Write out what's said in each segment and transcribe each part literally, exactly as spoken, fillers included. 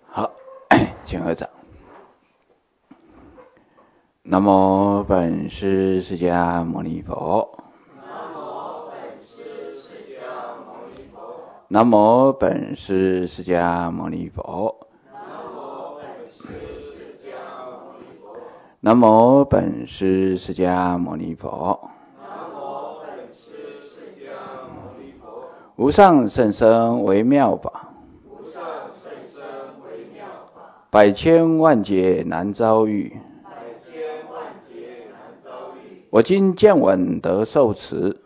好，请合掌。南无本师释迦牟尼佛。南无本师释迦牟尼佛。南无本师释迦牟尼佛。无上甚深微妙法，百千万劫难遭遇。我今见闻得受持，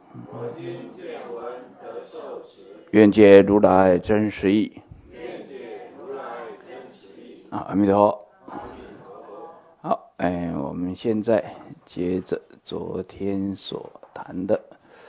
愿解如来真实义。啊，阿弥陀佛。好，哎，我们现在接着昨天所谈的。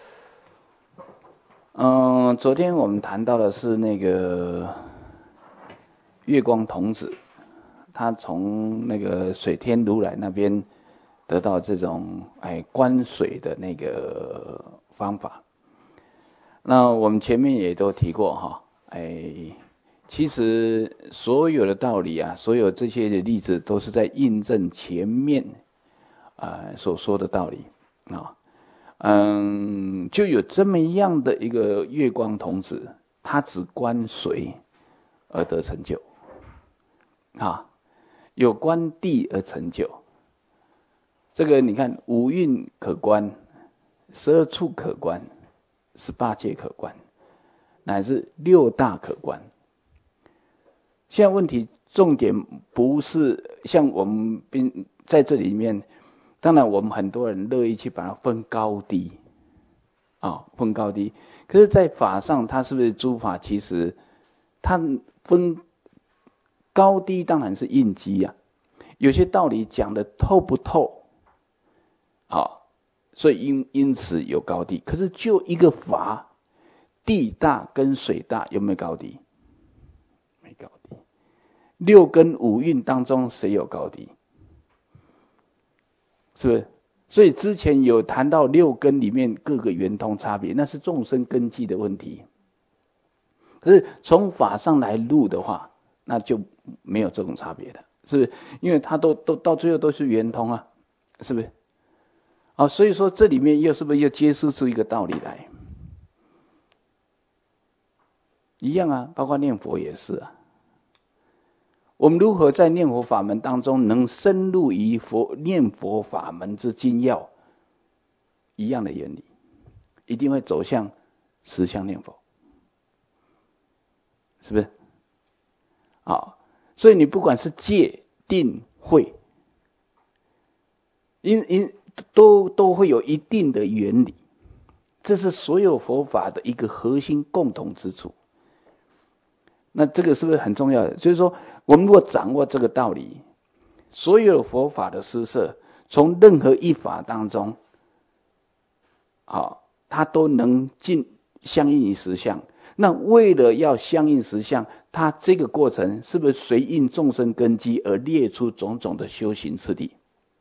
嗯，昨天我们谈到的是那个月光童子，他从那个水天如来那边得到这种哎观水的那个方法。那我们前面也都提过哈，哎，其实所有的道理啊，所有这些的例子都是在印证前面啊、呃、所说的道理啊。嗯，就有这么样的一个月光童子，他只观水而得成就啊，有观地而成就。这个你看，五蕴可观，十二处可观，十八界可观，乃至六大可观。现在问题重点不是像我们并在这里面，当然我们很多人乐意去把它分高低啊，分高低。可是在法上，它是不是诸法其实它分高低当然是应机啊，有些道理讲的透不透，好，所以因因此有高低。可是就一个法，地大跟水大有没有高低？没高低。六根五蕴当中谁有高低？是不是？所以之前有谈到六根里面各个圆通差别，那是众生根基的问题。可是从法上来入的话，那就没有这种差别的，是不是？因为它都都到最后都是圆通啊，是不是？啊，所以说这里面又是不是又揭示出一个道理来？一样啊，包括念佛也是啊。我们如何在念佛法门当中能深入于佛念佛法门之精要，一样的原理，一定会走向实相念佛，是不是？啊，所以你不管是戒定慧，因因都都会有一定的原理，这是所有佛法的一个核心共同之处。那这个是不是很重要的？就是说，我们如果掌握这个道理，所有佛法的施设，从任何一法当中，啊，它都能尽相应于实相。那为了要相应实相，它这个过程是不是随应众生根基而列出种种的修行次第？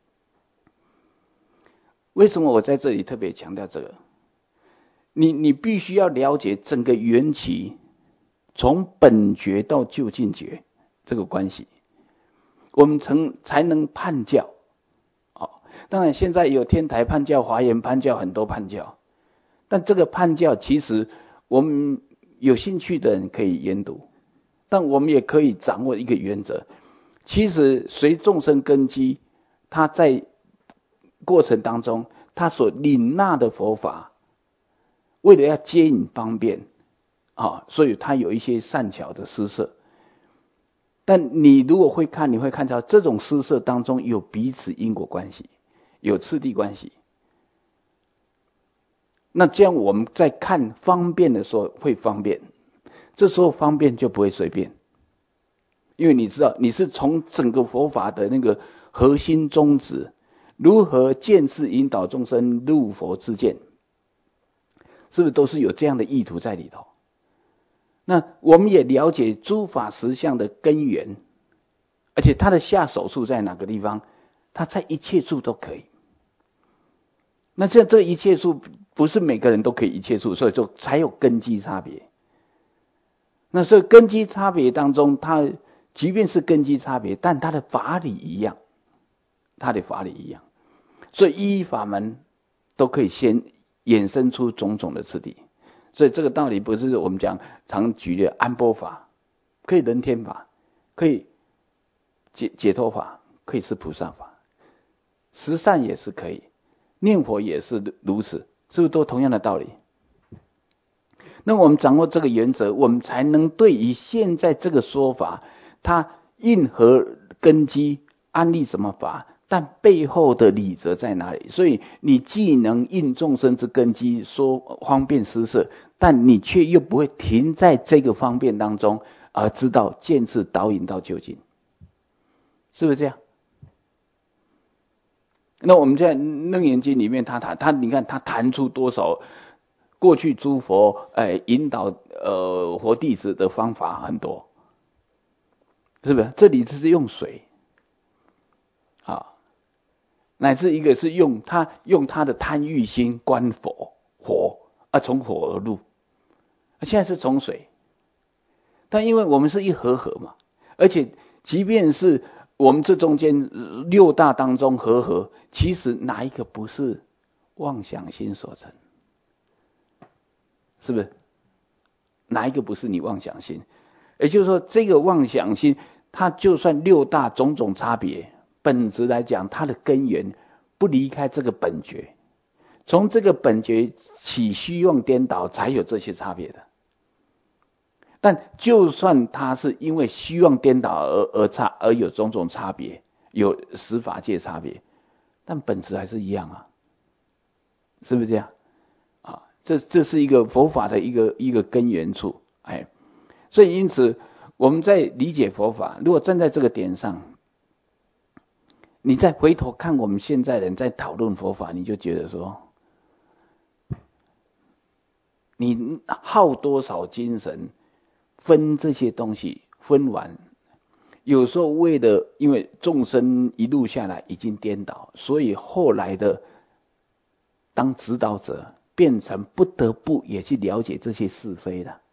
为什么我在这里特别强调这个？你你必须要了解整个缘起，从本觉到究竟觉这个关系，我们曾才能判教。哦，当然现在有天台判教、华严判教，很多判教，但这个判教其实我们有兴趣的人可以研读，但我们也可以掌握一个原则，其实随众生根基，他在过程当中他所领纳的佛法，为了要接引方便啊，所以他有一些善巧的施设。但你如果会看，你会看到这种施设当中有彼此因果关系，有次第关系。那这样我们在看方便的时候会方便，这时候方便就不会随便，因为你知道你是从整个佛法的那个核心宗旨，如何见智引导众生入佛之见，是不是都是有这样的意图在里头？那我们也了解诸法实相的根源，而且它的下手处在哪个地方，它在一切处都可以。那这这一切处不是每个人都可以一切处，所以就才有根基差别。那所以根基差别当中，它即便是根基差别，但它的法理一样，它的法理一样，所以一一法门都可以先衍生出种种的次第。所以这个道理不是我们讲常举的安波法，可以人天法，可以解解脱法，可以是菩萨法，十善也是可以，念佛也是如此，是不是都同样的道理？那我们掌握这个原则，我们才能对于现在这个说法，它因何根基，安立什么法，但背后的理则在哪里？所以你既能应众生之根基，说方便施设，但你却又不会停在这个方便当中，而知道见智导引到究竟，是不是这样？那我们在《楞严经》里面，他谈他，你看他谈出多少过去诸佛哎引导呃佛弟子的方法很多，是不是？这里只是用水啊，乃至一个是用他用他的贪欲心观佛火啊，从火而入，现在是从水，但因为我们是一合合嘛，而且即便是我们这中间六大当中合合，其实哪一个不是妄想心所成？是不是？哪一个不是你妄想心？也就是说，这个妄想心，它就算六大种种差别，本质来讲，它的根源不离开这个本觉。从这个本觉起虚妄颠倒，才有这些差别的。但就算它是因为虚妄颠倒而而差而有种种差别，有十法界差别，但本质还是一样啊，是不是这样？啊，这这是一个佛法的一个一个根源处，哎，所以因此我们在理解佛法，如果站在这个点上，你再回头看我们现在人在讨论佛法，你就觉得说，你耗多少精神分这些东西分完，有时候为了因为众生一路下来已经颠倒，所以后来的当指导者变成不得不也去了解这些是非了，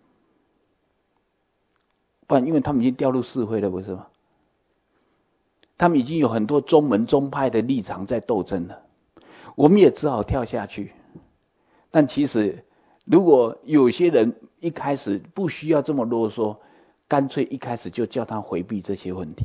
不然因为他们已经掉入是非了，不是吗？他们已经有很多宗门宗派的立场在斗争了，我们也只好跳下去。但其实如果有些人一开始不需要这么啰嗦，干脆一开始就叫他回避这些问题。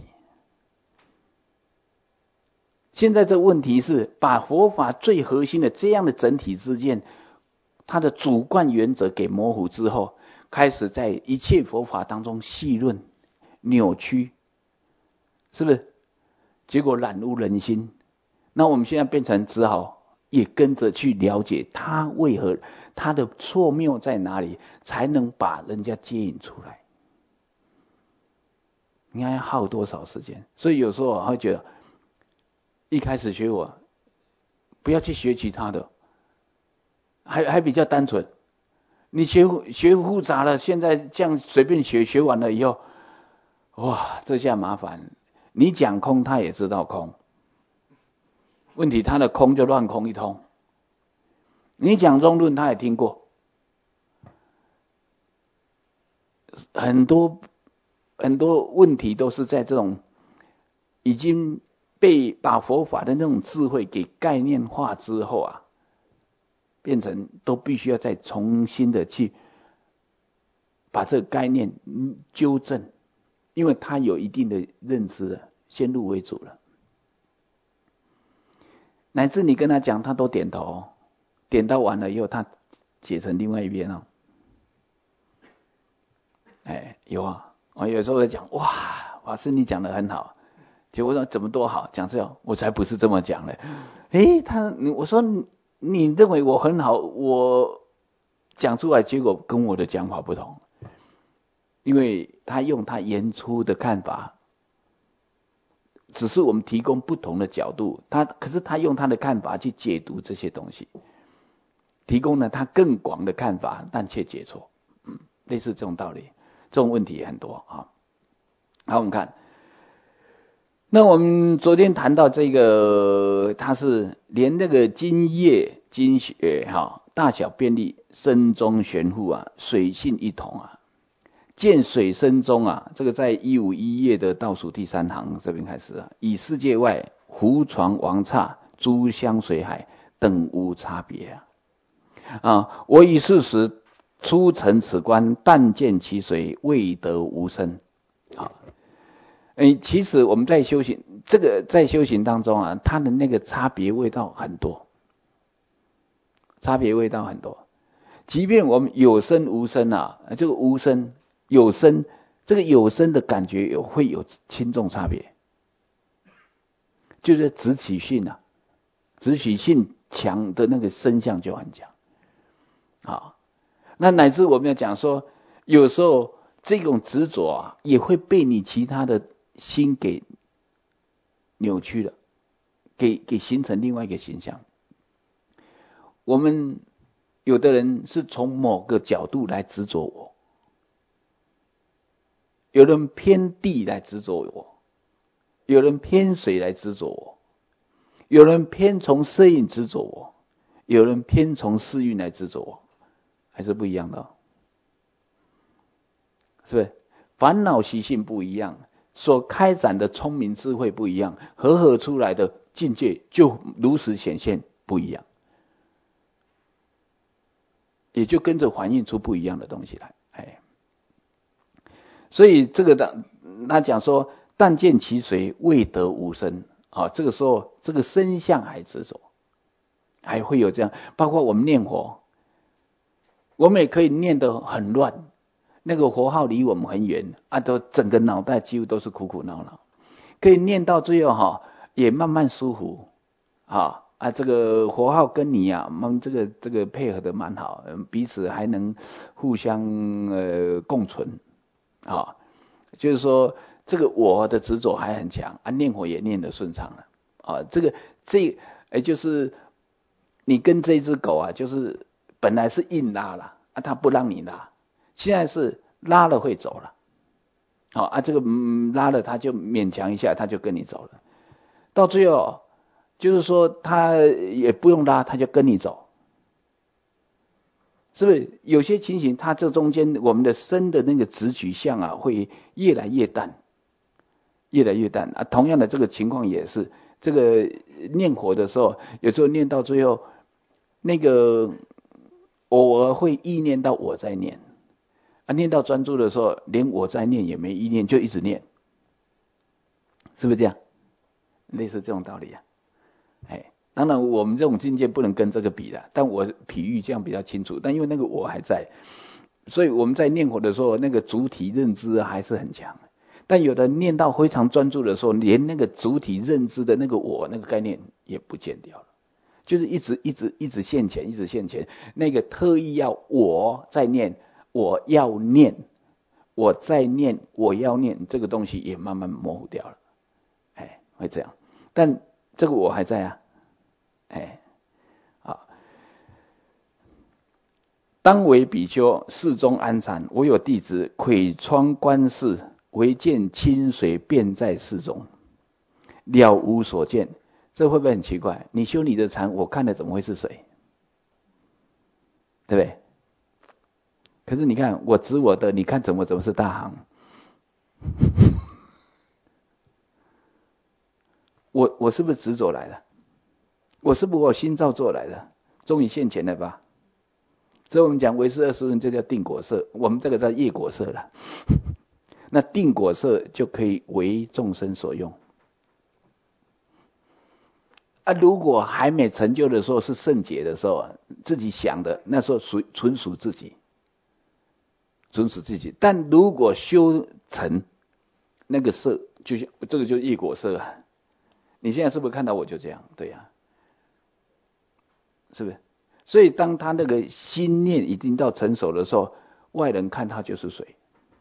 现在这问题是把佛法最核心的这样的整体之见，它的主观原则给模糊之后，开始在一切佛法当中细论扭曲，是不是？结果染污人心。那我们现在变成只好也跟着去了解他为何，他的错谬在哪里，才能把人家接引出来。你看要耗多少时间？所以有时候我会觉得，一开始学我，不要去学其他的，还还比较单纯。你学学复杂了，现在这样随便学，学完了以后，哇，这下麻烦。你讲空，他也知道空。问题他的空就乱空一通。你讲中论，他也听过。很多很多问题都是在这种已经被把佛法的那种智慧给概念化之后啊，变成都必须要再重新的去把这个概念纠正，因为他有一定的认知了，先入为主了。乃至你跟他讲，他都点头，点到完了以后，他解成另外一边哦。哎，有啊，我有时候在讲，哇，法师你讲得很好，结果说怎么多好，讲这样，我才不是这么讲的。诶，他，我说你认为我很好，我讲出来结果跟我的讲法不同，因为他用他原初的看法。只是我们提供不同的角度，他可是他用他的看法去解读这些东西，提供了他更广的看法，但却解错，嗯，类似这种道理，这种问题也很多啊。好，我们看，那我们昨天谈到这个，它是连那个精液、精血哈，大小便利，深中玄乎啊，水性一同啊， 见水深中啊，这个在一五一页的倒数第三行这边开始啊，以世界外湖床王刹诸香水海等无差别啊。啊，我以是时初成此观，但见其水未得无声。啊，诶，其实我们在修行，这个在修行当中啊，它的那个差别味道很多，差别味道很多。即便我们有声无声啊，这个无声有声，这个有声的感觉有会有轻重差别，就是直取性啊，直取性强的那个声相就很强。好，那乃至我们要讲说，有时候这种执着啊，也会被你其他的心给扭曲了，给给形成另外一个形象。我们有的人是从某个角度来执着我，有人偏地来执着我，有人偏水来执着我，有人偏从色蕴执着我，有人偏从世蕴来执着我，还是不一样的哦，是不是？烦恼习性不一样，所开展的聪明智慧不一样，合合出来的境界就如实显现不一样，也就跟着反映出不一样的东西来。哎，所以这个的他讲说，但见其水未得无声啊，这个时候这个声相还执着，还会有这样。包括我们念佛，我们也可以念得很乱，那个佛号离我们很远啊，都整个脑袋几乎都是苦苦恼恼，可以念到最后哈，也慢慢舒服啊啊，这个佛号跟你啊，我们这个这个配合的蛮好，彼此还能互相呃共存啊，就是说这个我的执着还很强啊，念佛也念得顺畅了啊，这个这哎就是你跟这只狗啊，就是本来是硬拉了啊，它不让你拉，现在是拉了会走了，好啊，这个嗯拉了它就勉强一下，它就跟你走了，到最后就是说它也不用拉，它就跟你走，是不是？有些情形，它这中间我们的身的那个直取向啊，会越来越淡，越来越淡啊。同样的这个情况也是，这个念佛的时候，有时候念到最后，那个偶尔会意念到我在念啊，念到专注的时候，连我在念也没意念，就一直念，是不是这样？类似这种道理啊。哎，当然我们这种境界不能跟这个比的，但我比喻这样比较清楚。但因为那个我还在，所以我们在念佛的时候，那个主体认知还是很强。但有的念到非常专注的时候，连那个主体认知的那个我那个概念也不见掉了，就是一直一直一直现前，一直现前。那个特意要我在念，我要念，我在念，我要念，这个东西也慢慢模糊掉了。哎，会这样。但这个我还在啊，哎，啊，当为比丘，寺中安禅。我有弟子窥窗观视，唯见清水便在寺中，了无所见。这会不会很奇怪？你修你的禅，我看的怎么会是水？对不对？可是你看我指我的，你看怎么怎么是大行？我我是不是执着来的？我是不是我心造作来的？终于现前了吧？所以我们讲唯识二十论，这叫定果色，我们这个叫业果色了。那定果色就可以为众生所用。啊，如果还没成就的时候是圣解的时候，自己想的那时候属纯属自己，纯属自己。但如果修成那个色，就是这个就是业果色啊。你现在是不是看到我就这样？对呀、啊，是不是？所以当他那个心念已经到成熟的时候，外人看他就是水。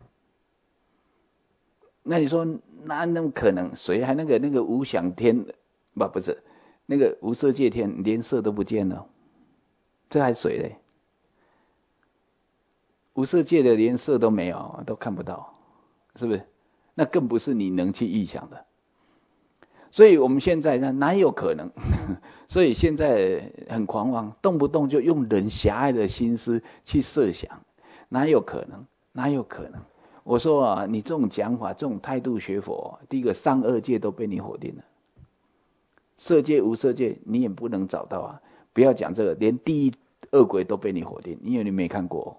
那你说哪那么可能？水还那个那个无想天，不不是那个无色界天，连色都不见了，这还水嘞？无色界的连色都没有，都看不到，是不是？那更不是你能去臆想的。所以我们现在呢，哪有可能？所以现在很狂妄，动不动就用人狭隘的心思去设想，哪有可能？哪有可能？ 我说啊，你这种讲法，这种态度学佛，第一个上二界都被你否定了，色界无色界你也不能找到啊。不要讲这个，连地狱恶鬼都被你否定，因为你没看过。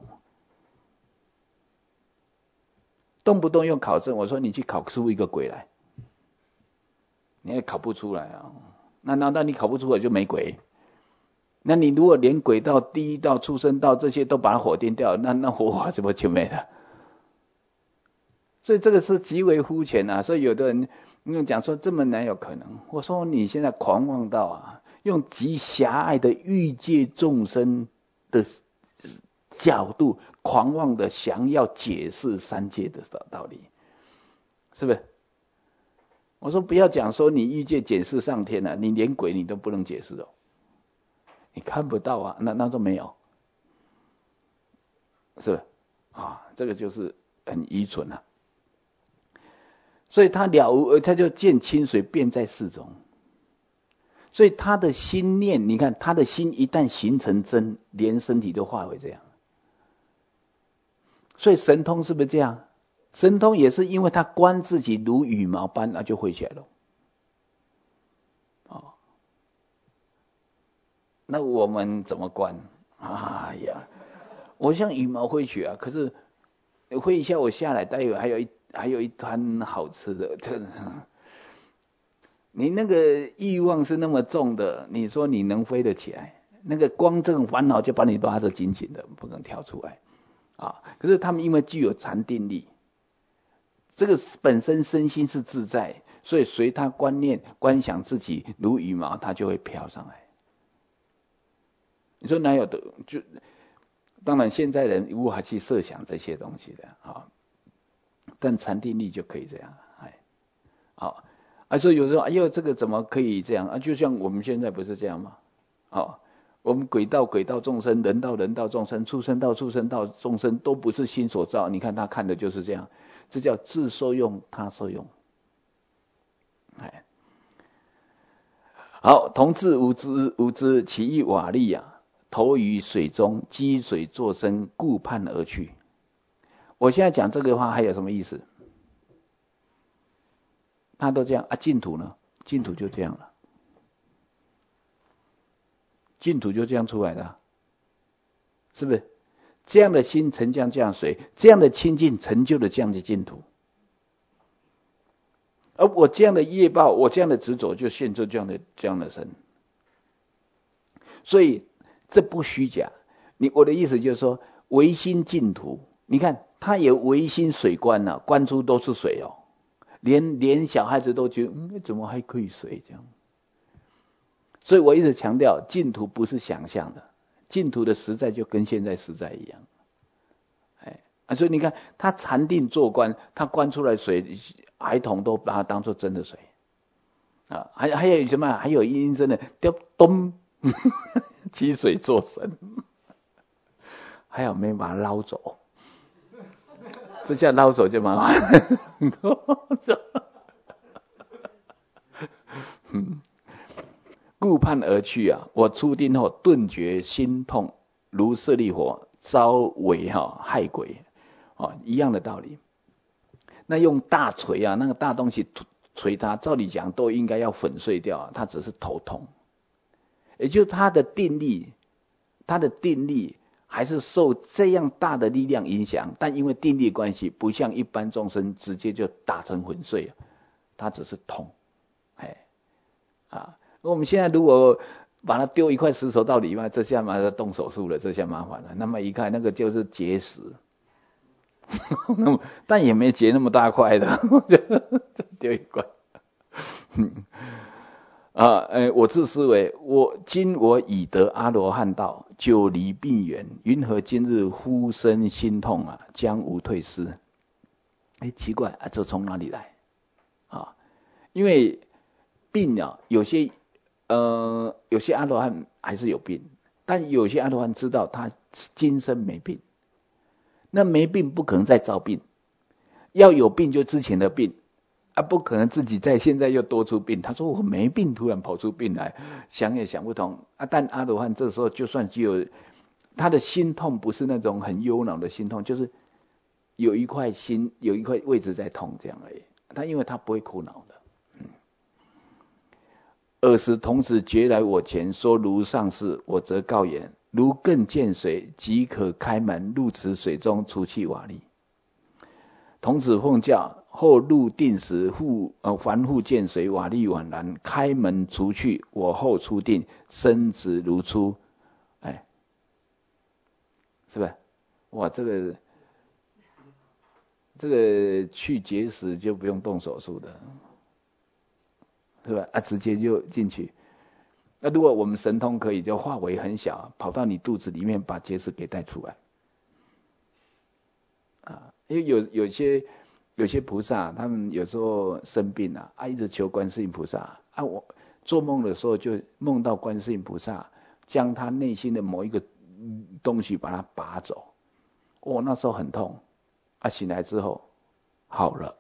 动不动用考证，我说你去考出一个鬼来，你也考不出来啊。那难道你考不出来就没鬼？那你如果连鬼道、地狱道、畜生道这些都把它否定掉，那那佛法怎么就没了？所以这个是极为肤浅啊。所以有的人因为讲说这么难有可能，我说你现在狂妄到啊，用极狭隘的欲界众生的角度，狂妄的想要解释三界的道理，是不是？我说不要讲说你欲界解释上天啊，你连鬼你都不能解释哦，你看不到啊，那那都没有，是不是？啊，这个就是很愚蠢啊。所以他了无，他就见清水便在世中。所以他的心念，你看他的心一旦形成真，连身体都化为这样。所以神通是不是这样？神通也是因为他观自己如羽毛般，那就会起来了。哦，那我们怎么观？哎呀，我像羽毛挥起啊，可是挥一下我下来，待会还有一还有一滩好吃的。你那个欲望是那么重的，你说你能飞得起来？那个光这种烦恼就把你拉得紧紧的，不能跳出来啊！可是他们因为具有禅定力，这个本身身心是自在，所以随他观念观想自己如羽毛，他就会飘上来。你说哪有的？就当然现在人无法去设想这些东西的啊，但禅定力就可以这样，哎，好。啊，所以有时候，哎呦，这个怎么可以这样啊？就像我们现在不是这样吗？哦，我们鬼道鬼道众生，人道人道众生，畜生道畜生道众生，都不是心所造。你看他看的就是这样，这叫自受用，他受用。哎，好，同治无知无知，其意瓦砾啊，投于水中，积水作声，顾盼而去。我现在讲这个话还有什么意思？他都这样啊，净土呢？净土就这样了，净土就这样出来的，是不是？这样的心沉降这样水，这样的清净成就了这样的净土。而我这样的业报，我这样的执着，就现出这样的这样的身。所以这不虚假。你我的意思就是说，唯心净土，你看它有唯心水观啊，观出都是水哦。连连小孩子都觉得，嗯，怎么还可以水这样？所以我一直强调，净土不是想象的，净土的实在就跟现在实在一样。哎啊，所以你看，他禅定做观，他观出来水，孩童都把它当作真的水啊。还还有什么？还有阴森的，叫咚，积水作声，还有没把它捞走？这下捞走就麻烦嗯，顾盼而去啊！我出定后顿觉心痛，如舍利火招为哈害鬼，哦，一样的道理。那用大锤啊，那个大东西锤它，照理讲都应该要粉碎掉，它只是头痛，也就是他的定力，他的定力。还是受这样大的力量影响，但因为定力关系，不像一般众生直接就打成粉碎，他只是痛，哎，啊，我们现在如果把它丢一块石头到里面，这下马上动手术了，这下麻烦了。那么一看，那个就是结石，但也没结那么大块的，就丢一块。啊，呃，我自思维，我今我已得阿罗汉道，久离病源，云何今日忽生心痛啊？将无退失。哎，奇怪啊，这从哪里来？啊，因为病啊，有些呃，有些阿罗汉还是有病，但有些阿罗汉知道他今生没病，那没病不可能再造病，要有病就之前的病。啊，不可能自己在现在又多出病。他说我没病，突然跑出病来，想也想不通啊。但阿罗汉这时候就算只有他的心痛，不是那种很忧恼的心痛，就是有一块心有一块位置在痛这样而已。他因为他不会苦恼的。嗯。尔时童子觉来我前，说如上事，我则告言：如更见水，即可开门入此水中，除去瓦砾。童子奉教，后入定时，复呃凡复见水，瓦砾宛然，开门除去。我后出定，身直如初。哎，是吧？哇，这个这个去结石就不用动手术的，是吧？啊，直接就进去。那如果我们神通可以，就化为很小，跑到你肚子里面，把结石给带出来。啊，因为有有些有些菩萨，他们有时候生病啊，啊一直求观世音菩萨啊，我做梦的时候就梦到观世音菩萨将他内心的某一个东西把它拔走，哦，那时候很痛，啊，醒来之后好了。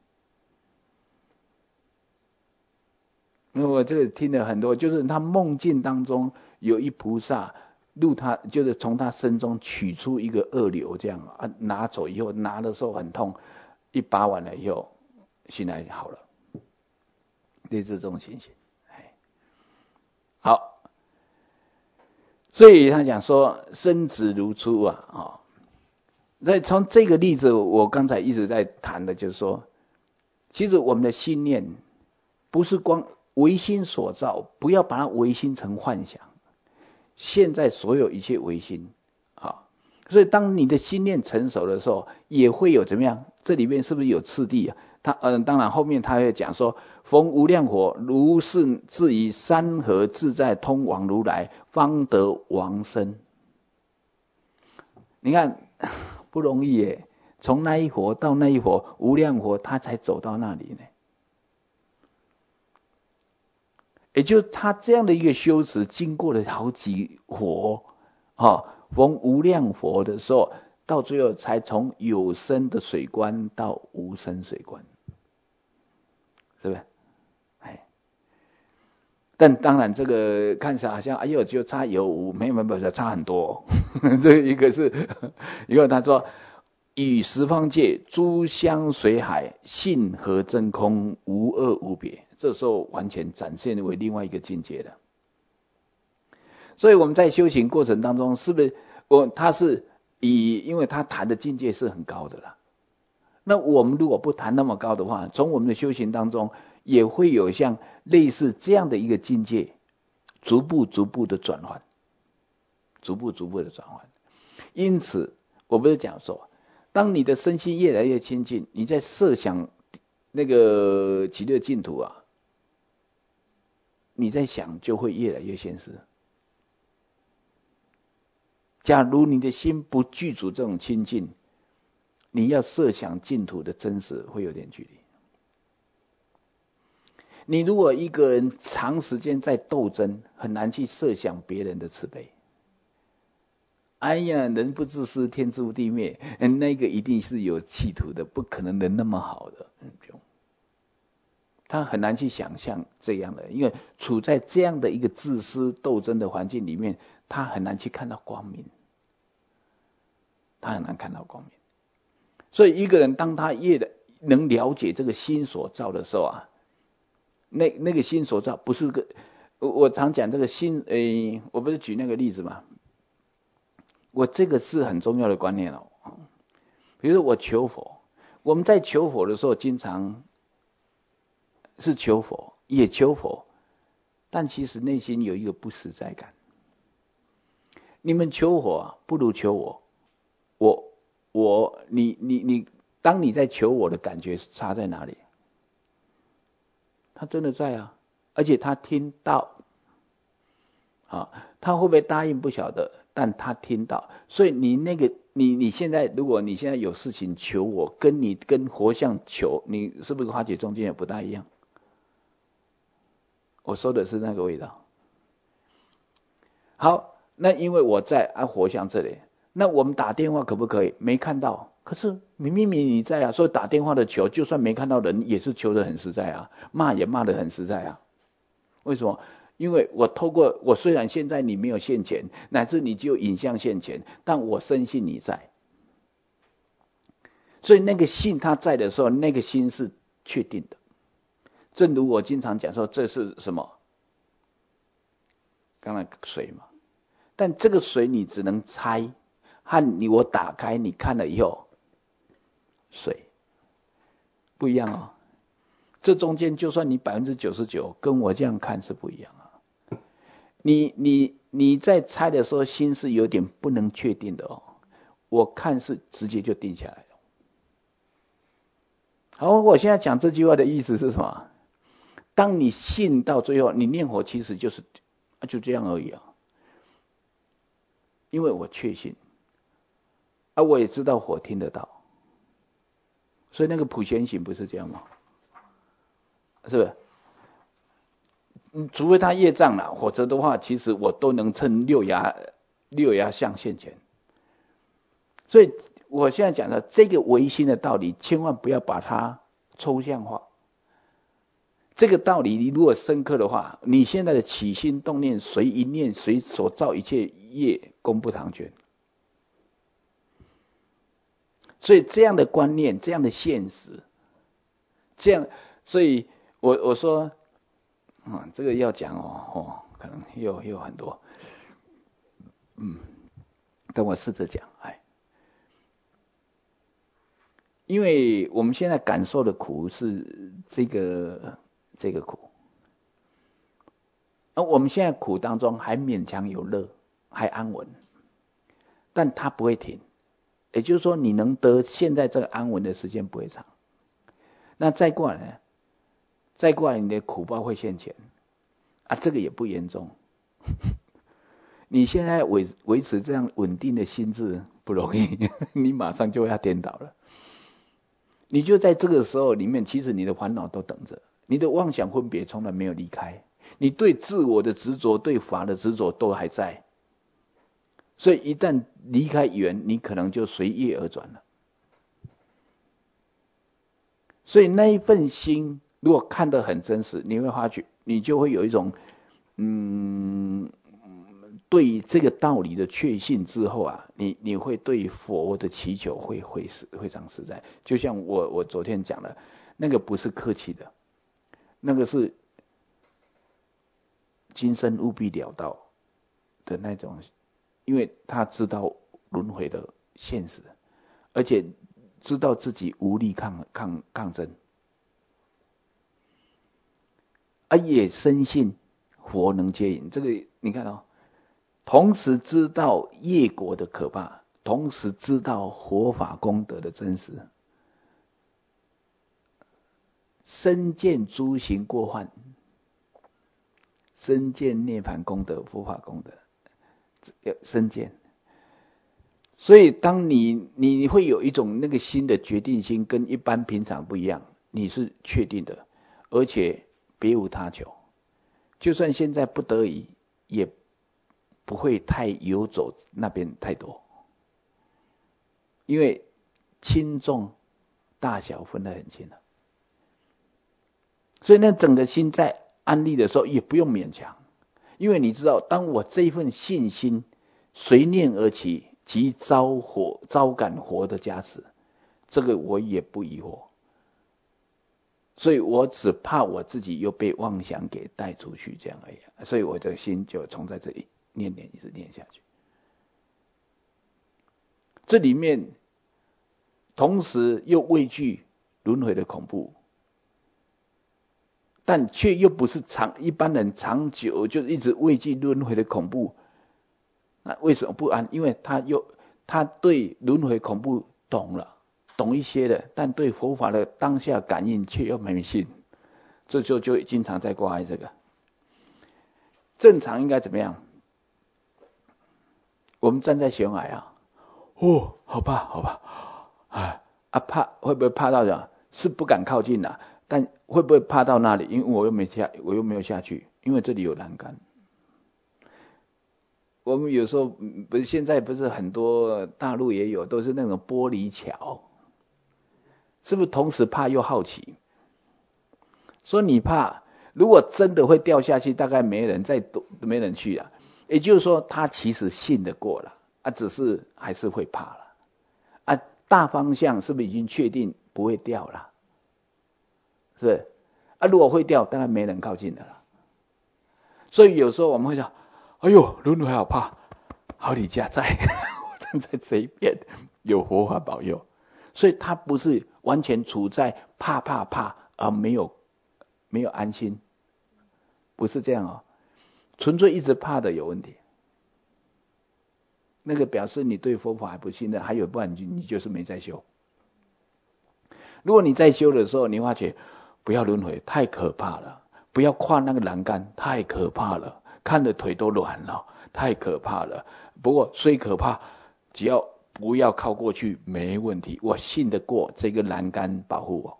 因为我这个听了很多，就是他梦境当中有一菩萨入他，就是从他身中取出一个恶瘤，这样啊，拿走以后，拿的时候很痛，一拔完了以后，醒来好了，类似这种情形。哎，好，所以他讲说身直如初啊，哦，所以从这个例子，我刚才一直在谈的，就是说，其实我们的信念不是光唯心所造，不要把它唯心成幻想。现在所有一切唯心啊，所以当你的心念成熟的时候，也会有怎么样？这里面是不是有次第啊？他嗯、呃，当然后面他会讲说，逢无量火，如是至于山河自在通往如来，方得往生。你看不容易耶，从那一火到那一火，无量火，他才走到那里呢。也就他这样的一个修持，经过了好几火，哦，逢无量佛的时候，到最后才从有生的水观到无生水观，是不是？哎，但当然这个看起来好像哎呦就差有无，没有没有差很多，哦。这一个是，因为他说与十方界诸香水海，性和真空，无二无别。这时候完全展现为另外一个境界了。所以我们在修行过程当中，是不是我他是以，因为他谈的境界是很高的啦。那我们如果不谈那么高的话，从我们的修行当中也会有像类似这样的一个境界，逐步逐步的转换，逐步逐步的转换。因此，我不是讲说，当你的身心越来越亲近，你在设想那个极乐净土啊，你在想就会越来越现实。假如你的心不具足这种清净，你要设想净土的真实会有点距离。你如果一个人长时间在斗争，很难去设想别人的慈悲。哎呀，人不自私，天诛地灭，那个一定是有企图的，不可能人那么好的。他很难去想象这样的，因为处在这样的一个自私斗争的环境里面，他很难去看到光明，他很难看到光明。所以一个人当他越能了解这个心所造的时候啊，那那个心所造不是个，我我常讲这个心，诶，我不是举那个例子嘛，我这个是很重要的观念哦。比如说我求佛，我们在求佛的时候，经常是求佛，也求佛，但其实内心有一个不实在感。你们求佛啊，不如求我，我我你你你，当你在求我的感觉差在哪里？他真的在啊，而且他听到，啊，他会不会答应不晓得，但他听到。所以你那个你你现在，如果你现在有事情求我，跟你跟佛像求，你是不是化解中间也不大一样？我说的是那个味道。好，那因为我在啊，佛像这里，那我们打电话可不可以？没看到，可是明明明你在啊，所以打电话的求，就算没看到人，也是求得很实在啊，骂也骂得很实在啊。为什么？因为我透过我虽然现在你没有现前，乃至你只有影像现前，但我深信你在。 所以那个信他在的时候，那个心是确定的。正如我经常讲说，这是什么？刚才水嘛，但这个水你只能猜，和你我打开你看了以后，水不一样哦。这中间就算你百分之九十九跟我这样看是不一样啊。你你你在猜的时候，心是有点不能确定的哦。我看是直接就定下来了。好，我现在讲这句话的意思是什么？当你信到最后，你念佛其实就是就这样而已啊。因为我确信，啊，我也知道火听得到，所以那个普贤行不是这样吗？是不是？嗯，除非他业障了，否则的话，其实我都能趁六牙六牙相现前。所以我现在讲的这个唯心的道理，千万不要把它抽象化。这个道理你如果深刻的话，你现在的起心动念随一念随所造一切业功不唐捐。所以这样的观念，这样的现实，这样，所以我我说，嗯，这个要讲哦，哦，可能又又很多，嗯，等我试着讲，哎，因为我们现在感受的苦是这个这个苦，而我们现在苦当中还勉强有乐，还安稳，但它不会停。也就是说，你能得现在这个安稳的时间不会长。那再过来呢？再过来你的苦报会现前啊，这个也不严重。你现在维维持这样稳定的心智不容易，你马上就要颠倒了。你就在这个时候里面，其实你的烦恼都等着，你的妄想分别从来没有离开，你对自我的执着、对法的执着都还在。所以一旦离开缘，你可能就随业而转了。所以那一份心，如果看得很真实，你会发觉，你就会有一种，嗯，对这个道理的确信之后啊，你你会对佛的祈求会会是非常实在。就像我我昨天讲的，那个不是客气的，那个是今生务必了道的那种。因为他知道轮回的现实，而且知道自己无力抗抗抗争，啊，也深信佛能接引。这个你看哦，同时知道业果的可怕，同时知道佛法功德的真实，身见诸行过患，身见涅槃功德、佛法功德。身见，所以当你你会有一种那个心的决定心，跟一般平常不一样，你是确定的，而且别无他求，就算现在不得已，也不会太游走那边太多，因为轻重大小分得很清了，所以那整个心在安立的时候也不用勉强。因为你知道，当我这一份信心随念而起，即招火招感火的加持，这个我也不疑惑。所以我只怕我自己又被妄想给带出去，这样而已。所以我的心就从在这里念念一直念下去。这里面同时又畏惧轮回的恐怖。但却又不是长一般人长久就一直畏惧轮回的恐怖，那为什么不安？因为他又他对轮回恐怖懂了，懂一些的，但对佛法的当下感应却又没信，这就就经常在挂碍这个。正常应该怎么样？我们站在悬崖啊，哦，好怕，好怕，啊啊怕会不会怕到的？是不敢靠近啊。但会不会怕到那里？因为我又没下，我又没有下去，因为这里有栏杆。我们有时候不是现在不是很多大陆也有，都是那种玻璃桥，是不是同时怕又好奇？说你怕，如果真的会掉下去，大概没人再多，没人去了。也就是说，他其实信得过了，啊，只是还是会怕了。啊， 大方向是不是已经确定不会掉了？是不是？啊，如果会掉，当然没人靠近的了。所以有时候我们会讲，哎呦，轮回好怕，好你家在，我站在这一边，有佛法保佑。所以他不是完全处在怕怕怕而没有没有安心，不是这样哦，纯粹一直怕的有问题。那个表示你对佛法还不信任，还有不然你就是没在修。如果你在修的时候，你发觉不要轮回太可怕了，不要跨那个栏杆太可怕了，看的腿都软了，太可怕了。不过虽可怕，只要不要靠过去没问题，我信得过这个栏杆保护我。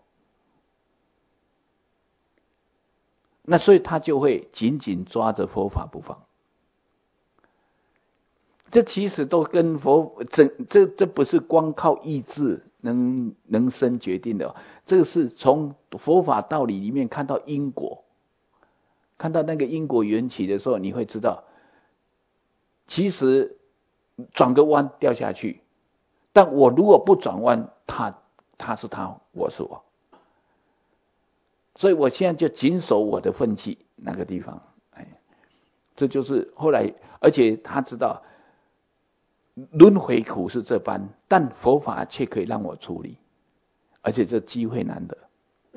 那所以他就会紧紧抓着佛法不放。这其实都跟佛这这这不是光靠意志能能生决定的，这个是从佛法道理里面看到因果，看到那个因果缘起的时候，你会知道，其实转个弯掉下去，但我如果不转弯，他他是他，我是我，所以我现在就谨守我的分际那个地方，哎，这就是后来，而且他知道。轮回苦是这般，但佛法却可以让我处理，而且这机会难得。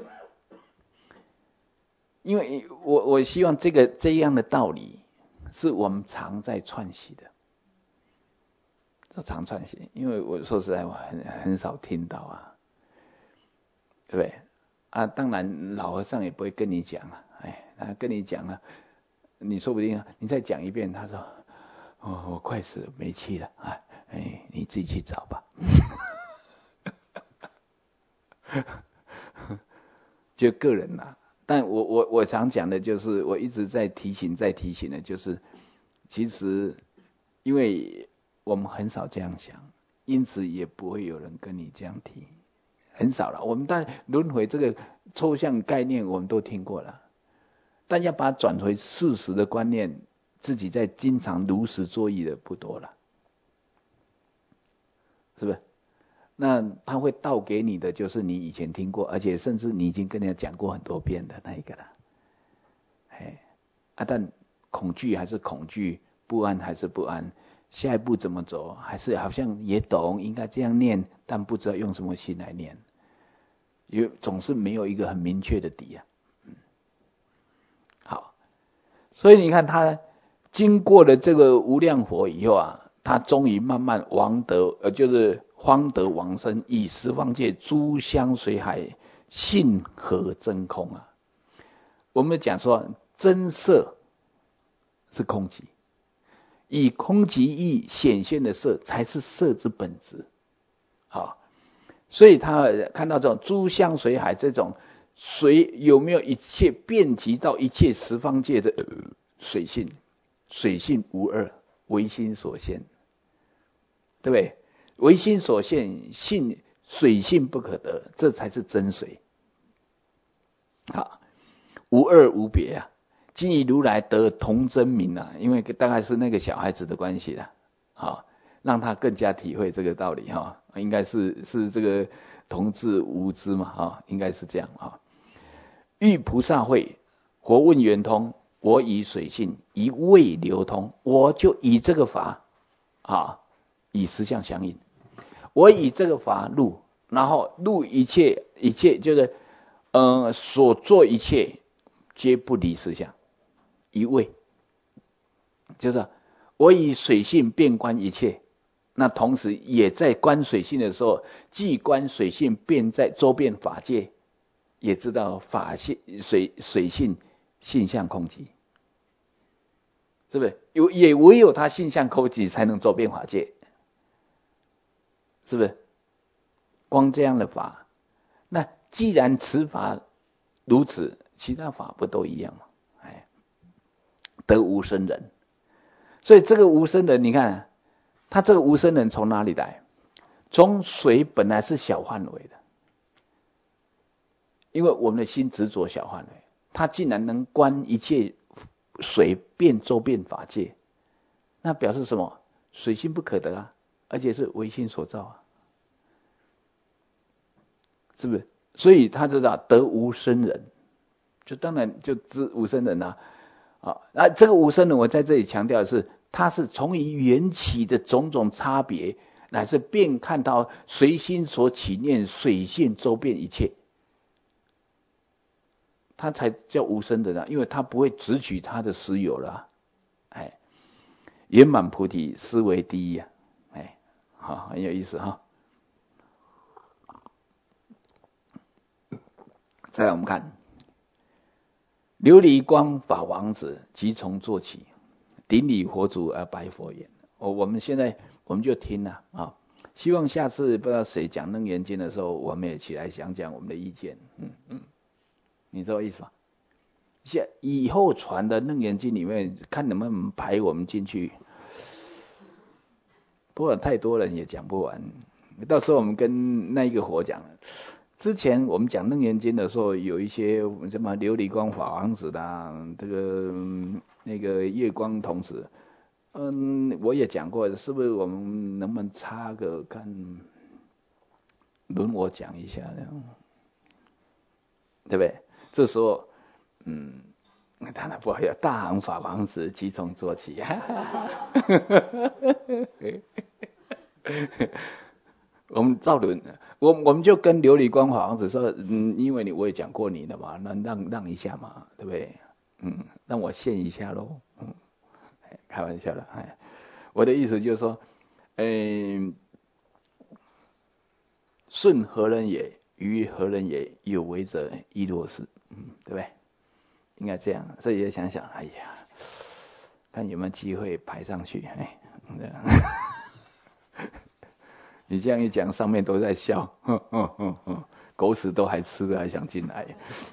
因为我我希望这个这样的道理是我们常在串习的，这常串习，因为我说实在我很很少听到啊，对不对？啊，当然老和尚也不会跟你讲啊，哎，他跟你讲了，你说不定你再讲一遍，他说。哦，我快死了，没气了啊！哎，你自己去找吧。就个人啦、啊，但我我我常讲的就是，我一直在提醒，在提醒的就是，其实因为我们很少这样想，因此也不会有人跟你这样提，很少了。我们当然轮回这个抽象概念我们都听过了，但要把它转回事实的观念。自己在经常如实作意的不多了，是不是？那他会倒给你的就是你以前听过，而且甚至你已经跟人家讲过很多遍的那一个了。哎，啊，但恐惧还是恐惧，不安还是不安，下一步怎么走，还是好像也懂应该这样念，但不知道用什么心来念，因为总是没有一个很明确的底啊。嗯，好，所以你看他。经过了这个无量佛以后啊，他终于慢慢王得，呃，就是方得往生，以十方界诸香水海性合真空啊。我们讲说真色是空寂，以空寂意显现的色才是色之本质。好，所以他看到这种诸香水海这种水有没有一切遍及到一切十方界的水性。水性无二，唯心所现，对不对？唯心所现，性水性不可得，这才是真水。好，无二无别啊！今以如来得同真名啊，因为大概是那个小孩子的关系啦，好，让他更加体会这个道理哈。应该是是这个同志无知嘛，哈，应该是这样啊。遇菩萨会，佛问圆通。我以水性以味流通，我就以这个法啊，以实相相应。我以这个法入，然后入一切一切，就是呃所做一切皆不离实相，一味，就是我以水性遍观一切，那同时也在观水性的时候，既观水性便在周遍法界，也知道法性水水性。性相空寂，是不是？有也唯有他性相空寂，才能周遍法界，是不是？光这样的法，那既然此法如此，其他法不都一样吗？哎，得无生人，所以这个无生人，你看他这个无生人从哪里来？从水本来是小范围的，因为我们的心执着小范围。他竟然能观一切水遍周遍法界，那表示什么？水性不可得啊，而且是唯心所造啊。 是不是？所以他知道得无生人，就当然就知无生人啊。啊，那这个无生人，我在这里强调的是，他是从于缘起的种种差别，乃是便看到随心所起念，水性周遍一切，他才叫无生人啊，因为他不会执取他的实有了、啊，哎，圆满菩提思维第一啊，哎，好，很有意思哈。再来我们看琉璃光法王子即从做起，顶礼佛祖而白佛言：哦，我们现在我们就听了啊，希望下次不知道谁讲楞严经的时候，我们也起来讲讲我们的意见。嗯嗯，你知道意思吧？现以后传的楞严经里面，看能不能排我们进去。不过太多人也讲不完，到时候我们跟那一个佛讲。之前我们讲楞严经的时候，有一些什么琉璃光法王子啦，这个、嗯、那个月光童子，嗯，我也讲过，是不是我们能不能插个看，轮我讲一下这样，对不对？这时候，嗯，当然不好，大行法王子即从做起。我们照轮，我我们就跟琉璃光法王子说，嗯，因为你我也讲过你的嘛，那让让一下嘛，对不对？嗯，让我现一下咯。嗯，开玩笑的，哎，我的意思就是说，嗯，顺何人也？于何人也？有为者亦若是，嗯，对不对？应该这样，所以也想想，哎呀，看有没有机会排上去，哎，这样。你这样一讲，上面都在笑，呵呵呵呵，狗屎都还吃的，还想进来。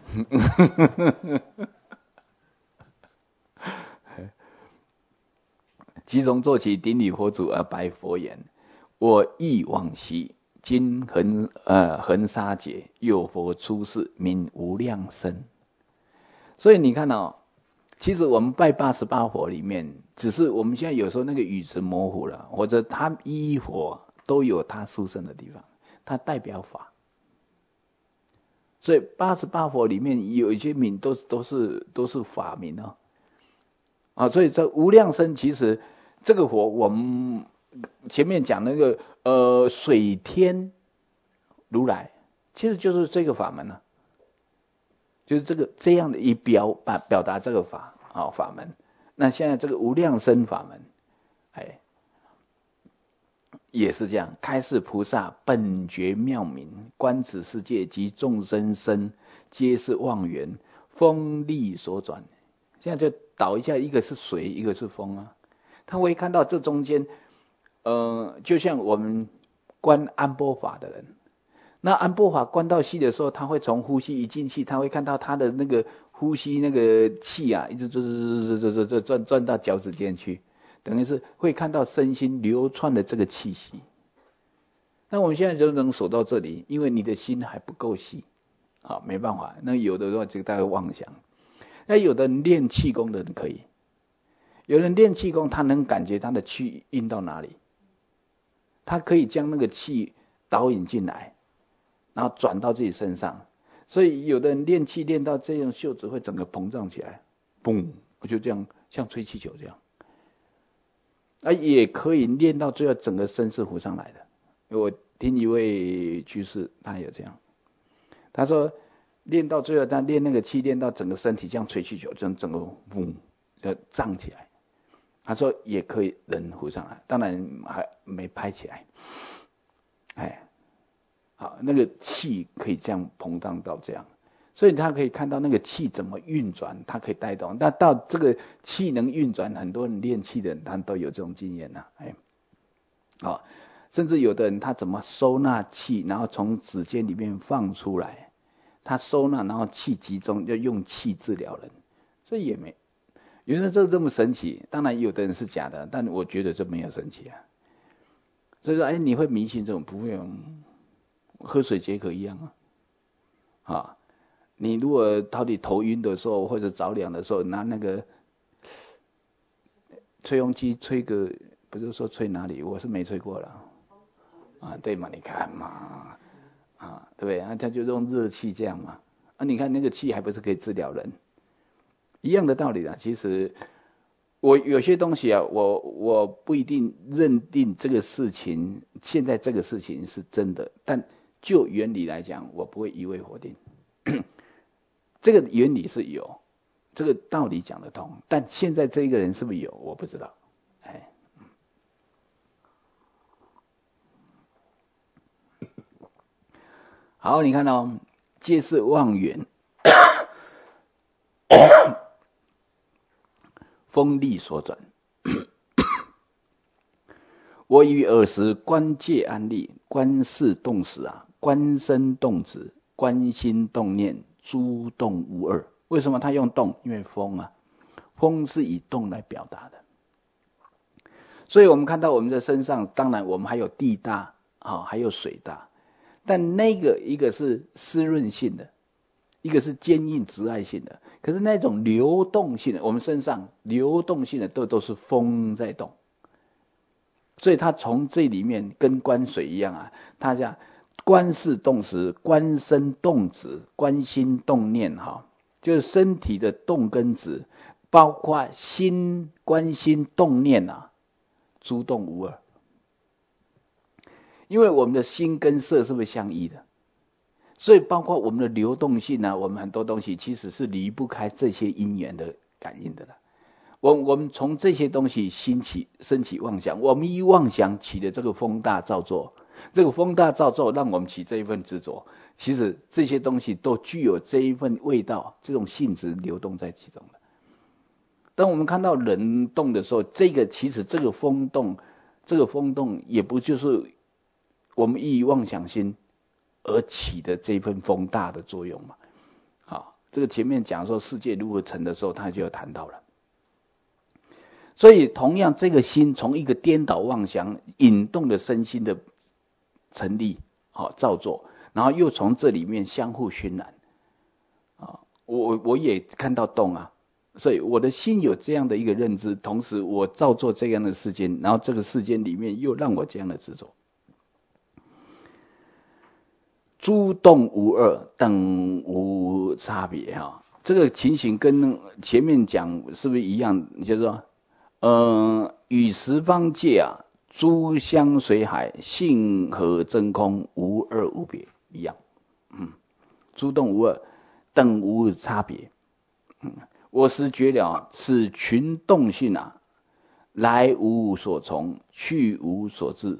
即从做起，顶礼佛祖而白佛言：我忆往昔，今恒呃恒沙劫，有佛出世，名无量身。所以你看哦，其实我们拜八十八佛里面，只是我们现在有时候那个语词模糊了，或者他一一佛都有他殊胜的地方，它代表法。所以八十八佛里面有一些名都都是都是法名哦。啊，所以这无量身其实这个佛，我们前面讲那个呃水天如来，其实就是这个法门呢、啊，就是这个这样的一表把表达这个法啊法门。那现在这个无量身法门，哎，也是这样，开示菩萨本觉妙明，观此世界及众生身，皆是妄缘，风力所转。现在就导一下，一个是水，一个是风啊。他会看到这中间，呃，就像我们观安波法的人，那安波法观到细的时候，他会从呼吸一进气，他会看到他的那个呼吸那个气啊，一直转转转转转转转到脚趾间去，等于是会看到身心流窜的这个气息。那我们现在就能守到这里，因为你的心还不够细，啊，没办法。那有的话就大概妄想。那有的人练气功的人可以，有人练气功，他能感觉他的气运到哪里，他可以将那个气导引进来，然后转到自己身上。所以有的人练气练到这样，袖子会整个膨胀起来，嘣，我就这样像吹气球这样。啊，也可以练到最后整个身是浮上来的。我听一位居士，他有这样，他说练到最后，他练那个气，练到整个身体像吹气球，整整个嗡，要胀起来。他说也可以人浮上来，当然还没拍起来。哎，好，那个气可以这样膨胀到这样，所以他可以看到那个气怎么运转，它可以带动。那到这个气能运转，很多人练气的人，他都有这种经验呐、啊。哎，好，甚至有的人他怎么收纳气，然后从指尖里面放出来。他收纳，然后气集中，要用气治疗人，这也没，原来这这么神奇。当然有的人是假的，但我觉得这没有神奇啊。所以说，哎，你会迷信这种？不会，喝水解渴一样啊。啊，你如果到底头晕的时候，或者着凉的时候，拿那个吹风机吹个，不是说吹哪里，我是没吹过了。啊，对嘛？你看嘛。 啊，对不对？啊，他就用热气这样嘛。啊，你看那个气还不是可以治疗人？一样的道理啦。其实我有些东西啊，我我不一定认定这个事情，现在这个事情是真的，但就原理来讲，我不会一味否定。这个原理是有，这个道理讲得通，但现在这个人是不是有，我不知道。哎，好，你看哦，皆是妄缘，风力所转。我于尔时观界安立，观事动时啊，观身动止，观心动念，诸动无二。为什么他用动？因为风啊，风是以动来表达的。所以我们看到我们的身上，当然我们还有地大啊，还有水大，但那个一个是湿润性的，一个是坚硬直爱性的。可是那种流动性的，我们身上流动性的都都是风在动。所以他从这里面跟观水一样啊，他讲观事动时，观身动止，观心动念哈，就是身体的动跟止，包括心观心动念啊，诸动无二。因为我们的心跟色是不是相依的？所以包括我们的流动性啊，我们很多东西其实是离不开这些因缘的感应的了。我我们从这些东西兴起升起妄想，我们一妄想起的这个风大造作，这个风大造作让我们起这一份执着，其实这些东西都具有这一份味道，这种性质流动在其中的。当我们看到人动的时候，这个其实这个风动，这个风动也不就是我们依妄想心而起的这一份风大的作用嘛？好，这个前面讲说世界如何成的时候，他就有谈到了。所以同样这个心从一个颠倒妄想引动的身心的成立好造作，然后又从这里面相互熏染啊，我我也看到动啊，所以我的心有这样的一个认知，同时我造作这样的世间，然后这个世间里面又让我这样的执着。诸动无二，等无差别哈，这个情形跟前面讲是不是一样？就是说呃，与十方界啊，诸相随海，性和真空，无二无别，一样。嗯，诸动无二，等无差别。嗯，我实觉了，此群动性啊，来无所从，去无所至。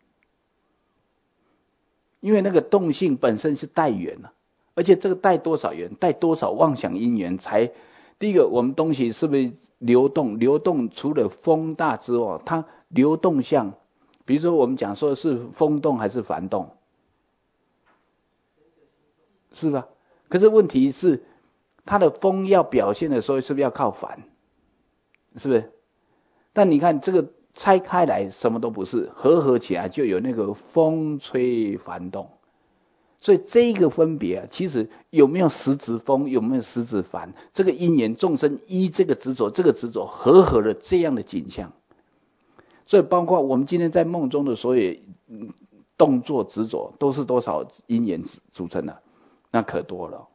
因为那个动性本身是带缘啊，而且这个带多少缘，带多少妄想因缘才。第一个，我们东西是不是流动？流动除了风大之外，它流动像，比如说我们讲说是风动还是幡动，是吧？可是问题是，它的风要表现的时候，是不是要靠幡？是不是？但你看这个拆开来，什么都不是，合合起来就有那个风吹幡动。所以这一个分别啊，其实有没有实质风，有没有实质幡，这个因缘众生依这个执着，这个执着合合了这样的景象。所以包括我们今天在梦中的所有动作执着，都是多少因缘组成的？那可多了。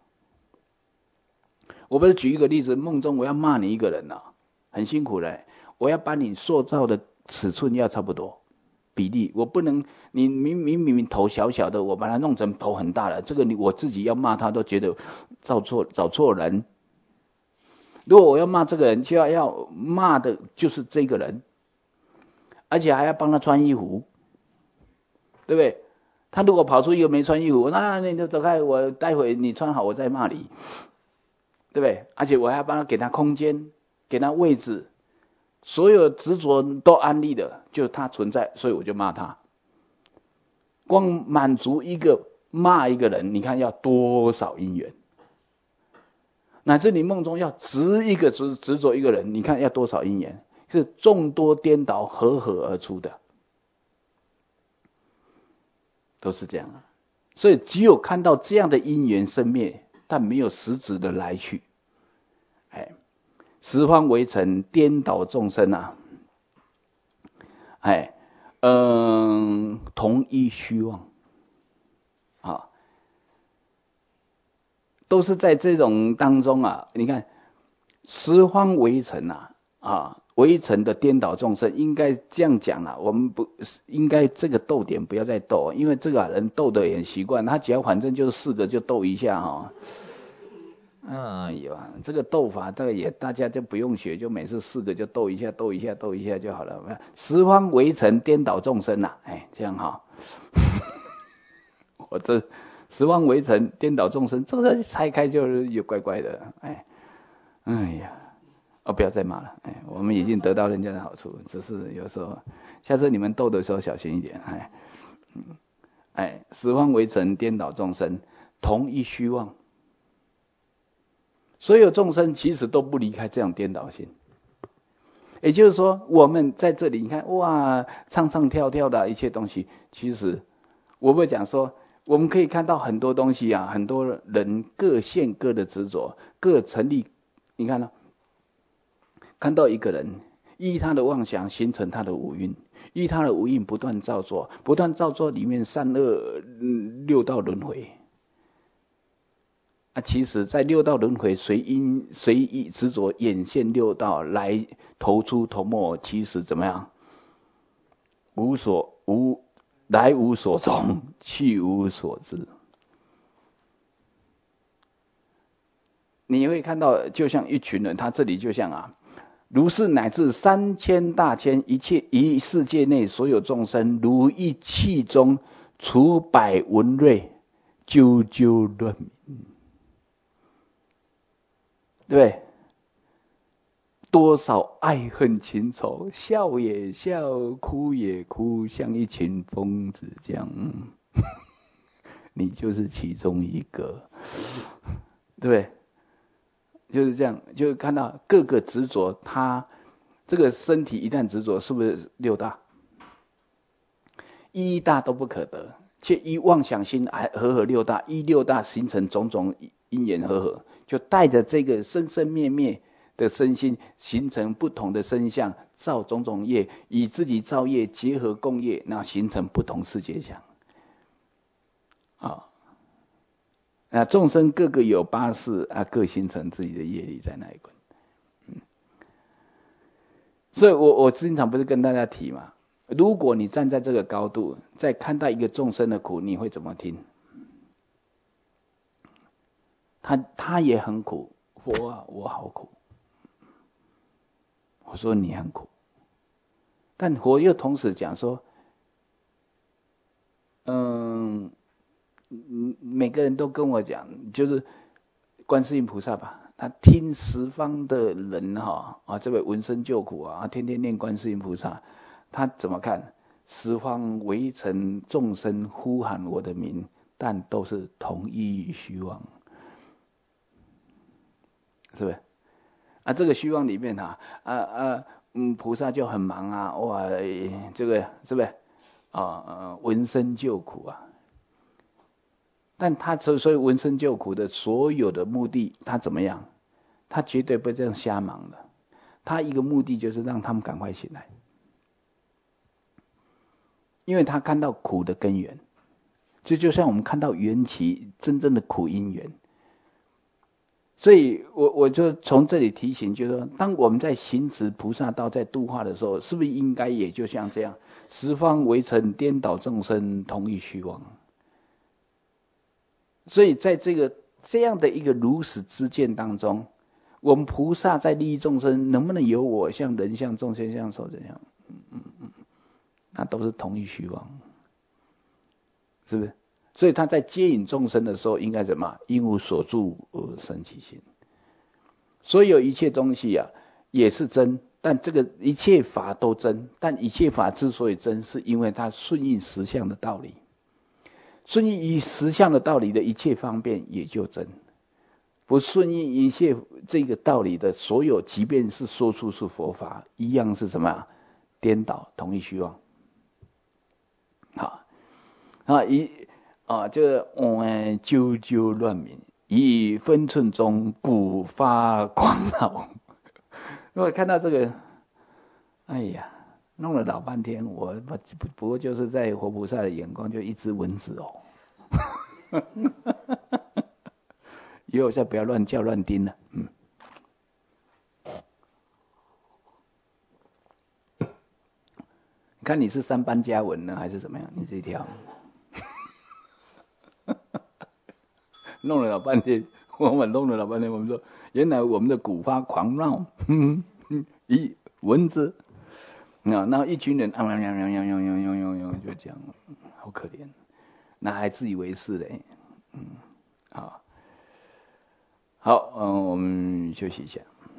我不是举一个例子，梦中我要骂你一个人啊，很辛苦的，我要把你塑造的尺寸要差不多。比例我不能，你明明明明头小小的，我把它弄成头很大了，这个你我自己要骂他都觉得找错找错人。如果我要骂这个人，就要要骂的就是这个人，而且还要帮他穿衣服，对不对？他如果跑出一个没穿衣服，那你就走开，我待会你穿好我再骂你，对不对？而且我还要帮他给他空间，给他位置。所有执着都安立的，就他存在，所以我就骂他。光满足一个骂一个人，你看要多少因缘？乃至你梦中要执一个执执着一个人，你看要多少因缘？是众多颠倒合合而出的，都是这样啊。所以只有看到这样的因缘生灭，但没有实质的来去，哎。十方围城，颠倒众生啊！哎，嗯，同一虚妄啊！ 都是在这种当中啊，你看十方为尘啊，啊，为尘的颠倒众生，应该这样讲啦、啊。我们不应该这个斗点不要再斗，因为这个人斗得也很习惯，他只要反正就是四个就斗一下哈、哦。哎呦，这个斗法这个也大家就不用学，就每次四个就斗一下，斗一下，斗一下就好了。十方为尘颠倒众生呐、啊，哎，这样哈、哦。我这十方为尘颠倒众生，这个拆开就是有怪怪的，哎，哎呀。哦，不要再骂了，哎，我们已经得到人家的好处，只是有时候，下次你们斗的时候小心一点，哎，嗯，哎，十方为尘，颠倒众生，同一虚妄，所有众生其实都不离开这样颠倒性，也就是说，我们在这里，你看，哇，唱唱跳跳的一切东西，其实我会讲说，我们可以看到很多东西啊，很多人各现各的执着，各成立，你看呢？看到一个人，依他的妄想形成他的五蕴，依他的五蕴不断造作，不断造作里面善恶、嗯、六道轮回。啊，其实在六道轮回随因随意执着眼现六道来投出头末，其实怎么样？无所无来无所从，去无所知。你会看到，就像一群人，他这里就像啊。如是乃至三千大千一切一世界内所有众生，如一气中除百文瑞，啾啾乱鸣，对不对？多少爱恨情仇，笑也笑，哭也哭，像一群疯子这样。你就是其中一个，对不对？就是这样，就看到各个执着，他这个身体一旦执着，是不是六大？一大都不可得，却依妄想心合合六大，依六大形成种种因缘合合，就带着这个生生灭灭的身心，形成不同的身相，造种种业，以自己造业结合共业，那形成不同世界相。啊。啊，众生各个有八识啊，各形成自己的业力在那一关。嗯，所以我我经常不是跟大家提嘛，如果你站在这个高度，在看待一个众生的苦，你会怎么听？他他也很苦，佛啊，我好苦。我说你很苦，但佛又同时讲说，嗯。嗯，每个人都跟我讲，就是观世音菩萨吧，他听十方的人哈啊，这位闻声救苦啊，天天念观世音菩萨，他怎么看？十方围尘众生呼喊我的名，但都是同一虚妄，是不是？啊，这个虚妄里面哈啊啊嗯，菩萨就很忙啊，哇，这个是不是啊？呃，闻声救苦啊。但他所以闻声救苦的所有的目的，他怎么样？他绝对不会这样瞎忙的。他一个目的就是让他们赶快醒来，因为他看到苦的根源，这就像我们看到缘起真正的苦因缘。所以我我就从这里提醒，就是说，当我们在行持菩萨道，在度化的时候，是不是应该也就像这样，十方围尘颠倒众生，同一虚妄？所以在这个这样的一个如实知见当中，我们菩萨在利益众生，能不能有我相、人相、众生相、寿者相？嗯嗯嗯，那都是同一虚妄，是不是？所以他在接引众生的时候，应该怎么？因无所住而生其心。所有一切东西啊，也是真，但这个一切法都真，但一切法之所以真，是因为它顺应实相的道理。顺应于实相的道理的一切方便也就真，不顺应一切这个道理的所有，即便是说出是佛法，一样是什么啊？颠倒，同一虚妄。好，啊一啊这个嗯啾啾乱鸣，以分寸中鼓发狂恼。如果看到这个，哎呀。弄了老半天，我不不过就是在活菩萨的眼光，就一只蚊子哦， 以后再不要乱叫乱叮了。嗯。你看你是三班加文呢，还是怎么样？你自己挑。弄了老半天，我们弄了老半天，我们说原来我们的古发狂闹，一蚊子，啊，那一群人啊呀呀呀呀呀呀呀呀，就这样，好可怜，那还自以为是嘞，嗯，好，好，嗯，我们休息一下。